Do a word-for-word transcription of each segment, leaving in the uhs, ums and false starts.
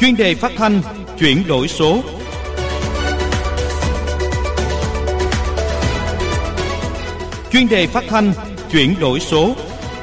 Chuyên đề phát thanh chuyển đổi số. Chuyên đề phát thanh chuyển đổi số.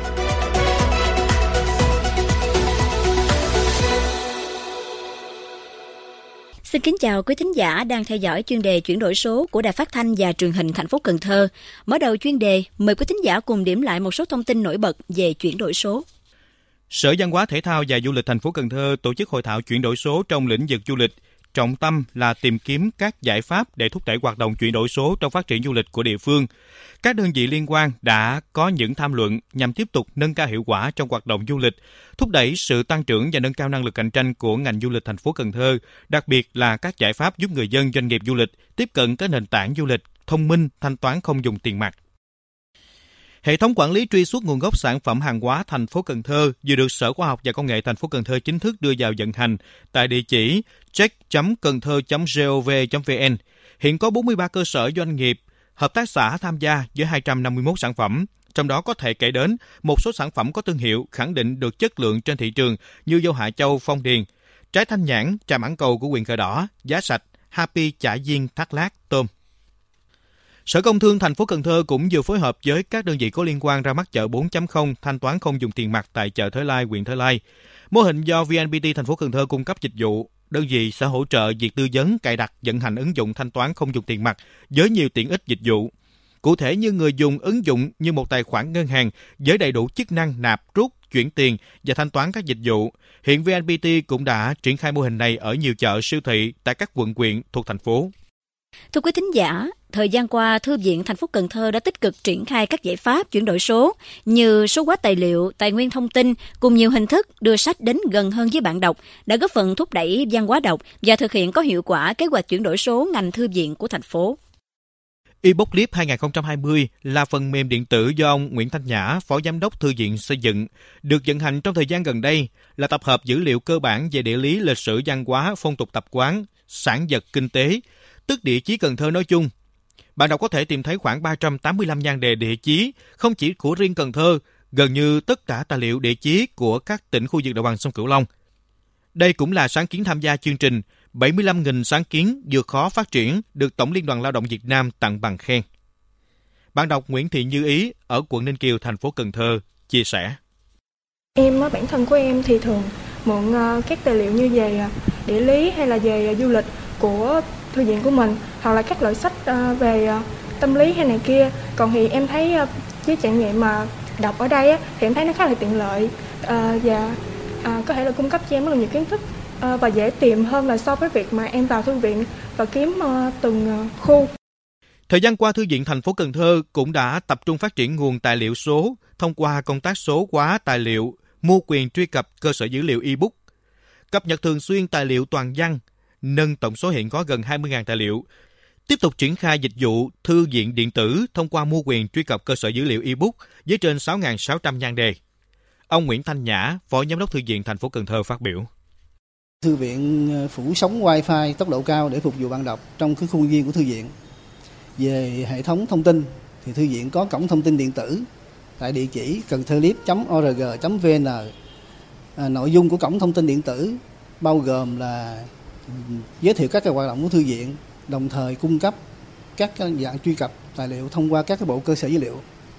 Xin kính chào quý thính giả đang theo dõi chuyên đề chuyển đổi số của Đài Phát thanh và Truyền hình thành phố Cần Thơ. Mở đầu chuyên đề, mời quý thính giả cùng điểm lại một số thông tin nổi bật về chuyển đổi số. Sở Văn hóa Thể thao và Du lịch thành phố Cần Thơ tổ chức hội thảo chuyển đổi số trong lĩnh vực du lịch. Trọng tâm là tìm kiếm các giải pháp để thúc đẩy hoạt động chuyển đổi số trong phát triển du lịch của địa phương. Các đơn vị liên quan đã có những tham luận nhằm tiếp tục nâng cao hiệu quả trong hoạt động du lịch, thúc đẩy sự tăng trưởng và nâng cao năng lực cạnh tranh của ngành du lịch thành phố Cần Thơ, đặc biệt là các giải pháp giúp người dân doanh nghiệp du lịch tiếp cận các nền tảng du lịch thông minh, thanh toán không dùng tiền mặt. Hệ thống quản lý truy xuất nguồn gốc sản phẩm hàng hóa thành phố Cần Thơ vừa được Sở Khoa học và Công nghệ thành phố Cần Thơ chính thức đưa vào vận hành tại địa chỉ check chấm cầntho chấm gov chấm vn. Hiện có bốn mươi ba cơ sở doanh nghiệp, hợp tác xã tham gia với hai trăm năm mươi mốt sản phẩm. Trong đó có thể kể đến một số sản phẩm có thương hiệu khẳng định được chất lượng trên thị trường như dâu Hạ Châu, Phong Điền, trái thanh nhãn, trà mãng cầu của huyện Cờ Đỏ, giá sạch, Happy chả viên, Thác Lát, tôm. Sở Công Thương thành phố Cần Thơ cũng vừa phối hợp với các đơn vị có liên quan ra mắt chợ bốn chấm không thanh toán không dùng tiền mặt tại chợ Thới Lai, huyện Thới Lai. Mô hình do vê en pê tê thành phố Cần Thơ cung cấp dịch vụ, đơn vị sẽ hỗ trợ việc tư vấn, cài đặt, vận hành ứng dụng thanh toán không dùng tiền mặt với nhiều tiện ích dịch vụ. Cụ thể như người dùng ứng dụng như một tài khoản ngân hàng với đầy đủ chức năng nạp, rút, chuyển tiền và thanh toán các dịch vụ. Hiện vê en pê tê cũng đã triển khai mô hình này ở nhiều chợ, siêu thị tại các quận huyện thuộc thành phố. Thưa quý thính giả, thời gian qua, Thư viện thành phố Cần Thơ đã tích cực triển khai các giải pháp chuyển đổi số như số hóa tài liệu, tài nguyên thông tin cùng nhiều hình thức đưa sách đến gần hơn với bạn đọc, đã góp phần thúc đẩy văn hóa đọc và thực hiện có hiệu quả kế hoạch chuyển đổi số ngành thư viện của thành phố. eBookLib hai không hai không là phần mềm điện tử do ông Nguyễn Thanh Nhã, Phó Giám đốc Thư viện xây dựng, được vận hành trong thời gian gần đây, là tập hợp dữ liệu cơ bản về địa lý, lịch sử, văn hóa, phong tục tập quán, sản vật, kinh tế, tức địa chí Cần Thơ nói chung. Bạn đọc có thể tìm thấy khoảng ba trăm tám mươi lăm nhan đề địa chí, không chỉ của riêng Cần Thơ, gần như tất cả tài liệu địa chí của các tỉnh khu vực đồng bằng sông Cửu Long. Đây cũng là sáng kiến tham gia chương trình bảy mươi lăm nghìn sáng kiến vượt khó phát triển được Tổng Liên đoàn Lao động Việt Nam tặng bằng khen. Bạn đọc Nguyễn Thị Như Ý ở quận Ninh Kiều, thành phố Cần Thơ chia sẻ. Em, bản thân của em thì thường mượn các tài liệu như về địa lý hay là về du lịch của thư viện của mình, hoặc là các loại sách về tâm lý hay này kia. Còn thì em thấy với trải nghiệm mà đọc ở đây thì em thấy nó khá là tiện lợi và có thể là cung cấp cho em rất là nhiều kiến thức và dễ tìm hơn là so với việc mà em vào thư viện và kiếm từng khu. Thời gian qua, Thư viện thành phố Cần Thơ cũng đã tập trung phát triển nguồn tài liệu số thông qua công tác số hóa tài liệu, mua quyền truy cập cơ sở dữ liệu ebook, cập nhật thường xuyên tài liệu toàn văn, nâng tổng số hiện có gần hai mươi nghìn tài liệu. Tiếp tục triển khai dịch vụ thư viện điện tử thông qua mua quyền truy cập cơ sở dữ liệu ebook với trên sáu nghìn sáu trăm nhan đề. Ông Nguyễn Thanh Nhã, Phó Giám đốc Thư viện thành phố Cần Thơ phát biểu. Thư viện phủ sóng Wi-Fi tốc độ cao để phục vụ bạn đọc trong cái khuôn viên của thư viện. Về hệ thống thông tin thì thư viện có cổng thông tin điện tử tại địa chỉ cầntholib chấm org chấm vn. À, nội dung của cổng thông tin điện tử bao gồm là giới thiệu các cái hoạt động của thư viện, đồng thời cung cấp các dạng truy cập tài liệu thông qua các cái bộ cơ sở dữ liệu.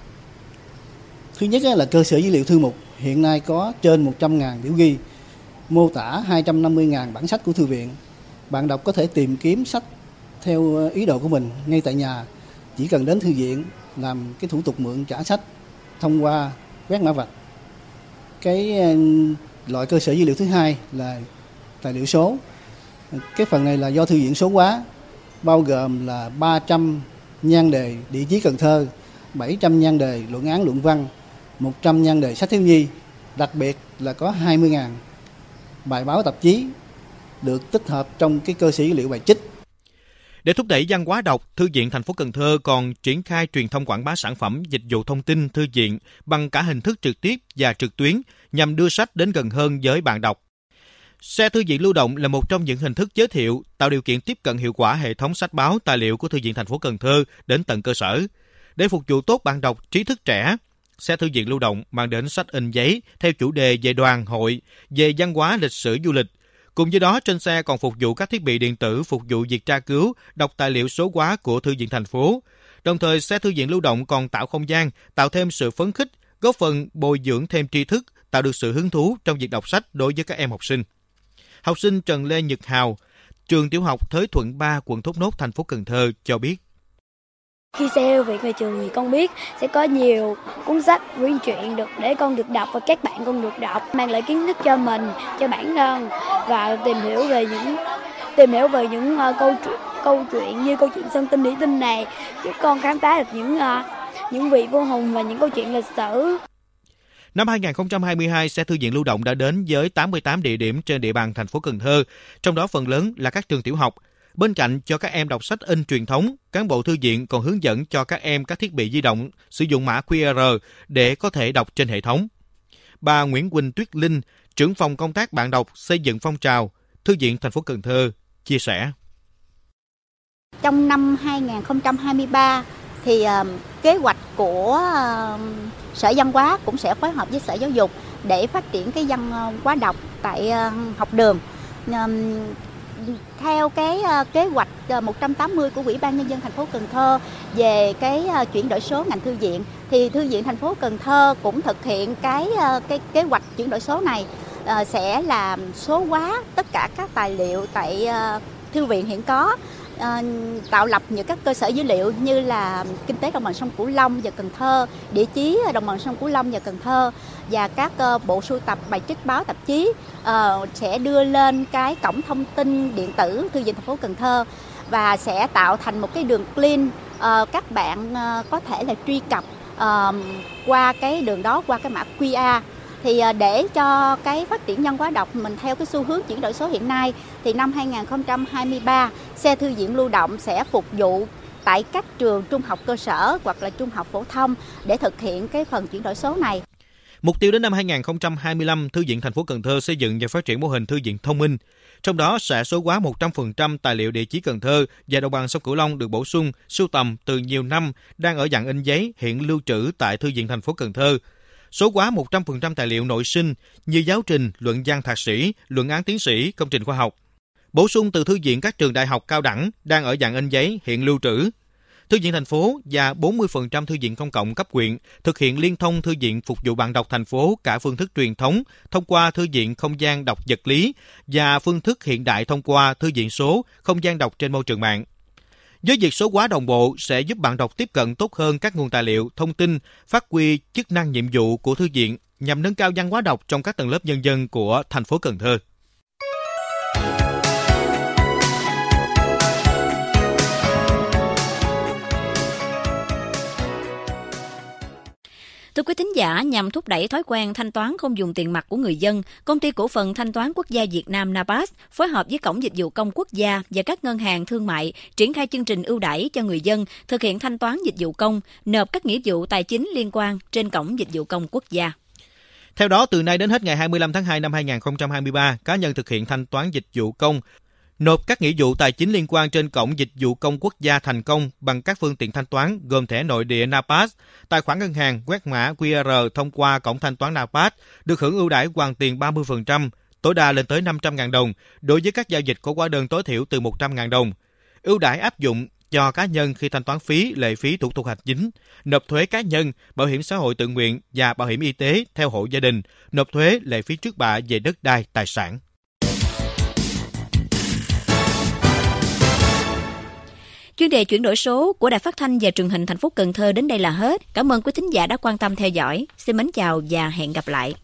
Thứ nhất là cơ sở dữ liệu thư mục, hiện nay có trên một trăm nghìn biểu ghi, mô tả hai trăm năm mươi nghìn bản sách của thư viện. Bạn đọc có thể tìm kiếm sách theo ý đồ của mình ngay tại nhà, chỉ cần đến thư viện làm cái thủ tục mượn trả sách thông qua quét mã vạch. Cái loại cơ sở dữ liệu thứ hai là tài liệu số. Cái phần này là do thư viện số hóa, bao gồm là ba trăm nhan đề địa chí Cần Thơ, bảy trăm nhan đề luận án luận văn, một trăm nhan đề sách thiếu nhi. Đặc biệt là có hai mươi nghìn bài báo tạp chí được tích hợp trong cái cơ sở dữ liệu bài trích. Để thúc đẩy văn hóa đọc, Thư viện thành phố Cần Thơ còn triển khai truyền thông quảng bá sản phẩm, dịch vụ thông tin thư viện bằng cả hình thức trực tiếp và trực tuyến nhằm đưa sách đến gần hơn với bạn đọc. Xe thư viện lưu động là một trong những hình thức giới thiệu, tạo điều kiện tiếp cận hiệu quả hệ thống sách báo, tài liệu của Thư viện thành phố Cần Thơ đến tận cơ sở. Để phục vụ tốt bạn đọc trí thức trẻ, xe thư viện lưu động mang đến sách in giấy theo chủ đề về đoàn hội, về văn hóa, lịch sử, du lịch, Cùng với đó, trên xe còn phục vụ các thiết bị điện tử phục vụ việc tra cứu, đọc tài liệu số hóa của thư viện thành phố. Đồng thời, xe thư viện lưu động còn tạo không gian, tạo thêm sự phấn khích, góp phần bồi dưỡng thêm tri thức, tạo được sự hứng thú trong việc đọc sách đối với các em học sinh. Học sinh Trần Lê Nhật Hào, trường tiểu học Thới Thuận ba, quận Thốt Nốt, thành phố Cần Thơ cho biết. Khi xe thư viện về trường thì con biết sẽ có nhiều cuốn sách, quyển truyện được để con được đọc và các bạn con được đọc, mang lại kiến thức cho mình, cho bản thân và tìm hiểu về những tìm hiểu về những uh, câu chuyện câu chuyện như câu chuyện Sơn Tinh Thủy Tinh này, giúp con khám phá được những uh, những vị vua hùng và những câu chuyện lịch sử. Năm hai không hai hai, xe thư viện lưu động đã đến với tám mươi tám địa điểm trên địa bàn thành phố Cần Thơ, trong đó phần lớn là các trường tiểu học. Bên cạnh cho các em đọc sách in truyền thống, cán bộ thư viện còn hướng dẫn cho các em các thiết bị di động sử dụng mã quy rờ để có thể đọc trên hệ thống. Bà Nguyễn Quỳnh Tuyết Linh, trưởng phòng công tác bạn đọc xây dựng phong trào, Thư viện thành phố Cần Thơ, chia sẻ. Trong năm hai không hai ba thì uh, kế hoạch của uh, Sở Văn hóa cũng sẽ phối hợp với Sở Giáo dục để phát triển cái văn hóa đọc tại uh, học đường. Uh, Theo cái uh, kế hoạch uh, một trăm tám mươi của Ủy ban Nhân dân thành phố Cần Thơ về cái uh, chuyển đổi số ngành thư viện, thì Thư viện thành phố Cần Thơ cũng thực hiện cái uh, cái kế hoạch chuyển đổi số này, uh, sẽ làm số hóa tất cả các tài liệu tại uh, thư viện hiện có, uh, tạo lập những các cơ sở dữ liệu như là kinh tế đồng bằng sông Cửu Long và Cần Thơ, địa chí đồng bằng sông Cửu Long và Cần Thơ, và các uh, bộ sưu tập bài trích báo tạp chí uh, sẽ đưa lên cái cổng thông tin điện tử Thư viện thành phố Cần Thơ và sẽ tạo thành một cái đường link, uh, các bạn uh, có thể là truy cập uh, qua cái đường đó, qua cái mã quy rờ. Thì uh, để cho cái phát triển văn hóa đọc mình theo cái xu hướng chuyển đổi số hiện nay, thì năm hai không hai ba, xe thư viện lưu động sẽ phục vụ tại các trường trung học cơ sở hoặc là trung học phổ thông để thực hiện cái phần chuyển đổi số này. Mục tiêu đến năm hai không hai lăm, Thư viện thành phố Cần Thơ xây dựng và phát triển mô hình thư viện thông minh. Trong đó sẽ số hóa một trăm phần trăm tài liệu địa chí Cần Thơ và đồng bằng sông Cửu Long được bổ sung, sưu tầm từ nhiều năm đang ở dạng in giấy hiện lưu trữ tại Thư viện thành phố Cần Thơ. Số hóa một trăm phần trăm tài liệu nội sinh như giáo trình, luận văn thạc sĩ, luận án tiến sĩ, công trình khoa học. Bổ sung từ thư viện các trường đại học cao đẳng đang ở dạng in giấy hiện lưu trữ. Thư viện thành phố và bốn mươi phần trăm thư viện công cộng cấp huyện thực hiện liên thông thư viện phục vụ bạn đọc thành phố cả phương thức truyền thống thông qua thư viện không gian đọc vật lý và phương thức hiện đại thông qua thư viện số không gian đọc trên môi trường mạng. Với việc số hóa đồng bộ sẽ giúp bạn đọc tiếp cận tốt hơn các nguồn tài liệu, thông tin, phát huy chức năng nhiệm vụ của thư viện nhằm nâng cao văn hóa đọc trong các tầng lớp nhân dân của thành phố Cần Thơ. Thưa quý thính giả, nhằm thúc đẩy thói quen thanh toán không dùng tiền mặt của người dân, Công ty Cổ phần Thanh toán Quốc gia Việt Nam NAPAS phối hợp với Cổng Dịch vụ Công Quốc gia và các ngân hàng thương mại triển khai chương trình ưu đãi cho người dân thực hiện thanh toán dịch vụ công, nộp các nghĩa vụ tài chính liên quan trên Cổng Dịch vụ Công Quốc gia. Theo đó, từ nay đến hết ngày hai mươi lăm tháng hai năm hai không hai ba, cá nhân thực hiện thanh toán dịch vụ công, nộp các nghĩa vụ tài chính liên quan trên Cổng Dịch vụ Công Quốc gia thành công bằng các phương tiện thanh toán gồm thẻ nội địa NAPAS, tài khoản ngân hàng quét mã quy rờ thông qua cổng thanh toán NAPAS, được hưởng ưu đãi hoàn tiền ba mươi phần trăm, tối đa lên tới năm trăm nghìn đồng đối với các giao dịch có hóa đơn tối thiểu từ một trăm nghìn đồng. Ưu đãi áp dụng cho cá nhân khi thanh toán phí, lệ phí thủ tục hành chính, nộp thuế cá nhân, bảo hiểm xã hội tự nguyện và bảo hiểm y tế theo hộ gia đình, nộp thuế, lệ phí trước bạ về đất đai, tài sản. Chuyên đề chuyển đổi số của Đài Phát thanh và Truyền hình thành phố Cần Thơ đến đây là hết. Cảm ơn quý thính giả đã quan tâm theo dõi. Xin mến chào và hẹn gặp lại.